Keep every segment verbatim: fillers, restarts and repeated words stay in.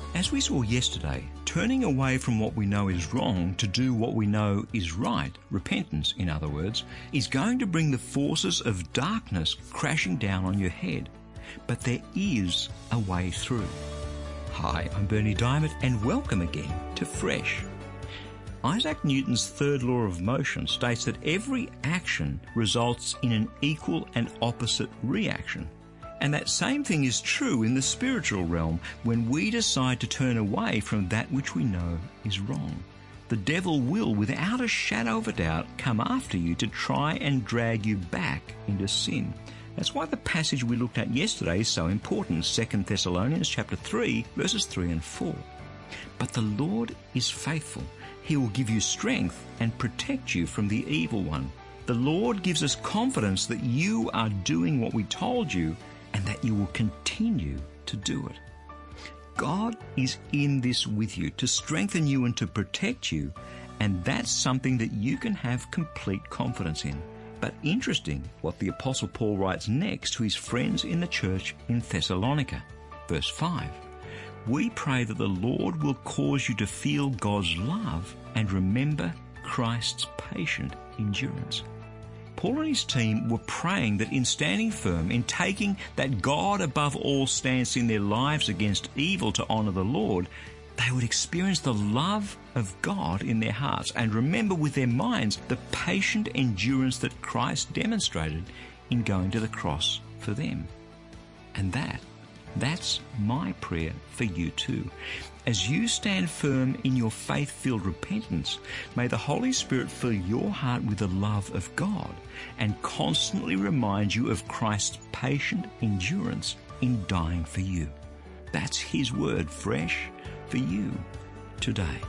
As we saw yesterday, turning away from what we know is wrong to do what we know is right, repentance in other words, is going to bring the forces of darkness crashing down on your head. But there is a way through. Hi, I'm Berni Dymet and welcome again to Fresh. Isaac Newton's third law of motion states that every action results in an equal and opposite reaction. And that same thing is true in the spiritual realm when we decide to turn away from that which we know is wrong. The devil will, without a shadow of a doubt, come after you to try and drag you back into sin. That's why the passage we looked at yesterday is so important, Second Thessalonians chapter three, verses three and four. But the Lord is faithful. He will give you strength and protect you from the evil one. The Lord gives us confidence that you are doing what we told you and that you will continue to do it. God is in this with you to strengthen you and to protect you, and that's something that you can have complete confidence in. But interesting what the Apostle Paul writes next to his friends in the church in Thessalonica. Verse five. We pray that the Lord will cause you to feel God's love and remember Christ's patient endurance. Paul and his team were praying that in standing firm, in taking that God above all stance in their lives against evil to honour the Lord, they would experience the love of God in their hearts and remember with their minds the patient endurance that Christ demonstrated in going to the cross for them. And that, that's my prayer for you too. As you stand firm in your faith-filled repentance, may the Holy Spirit fill your heart with the love of God and constantly remind you of Christ's patient endurance in dying for you. That's His word fresh for you today.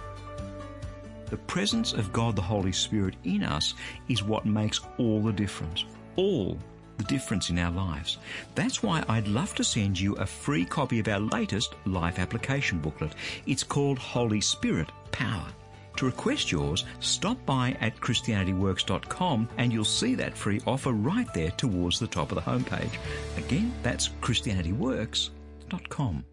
The presence of God the Holy Spirit in us is what makes all the difference. All the difference in our lives. That's why I'd love to send you a free copy of our latest life application booklet. It's called Holy Spirit Power. To request yours, stop by at Christianity Works dot com and you'll see that free offer right there towards the top of the homepage. Again, that's Christianity Works dot com.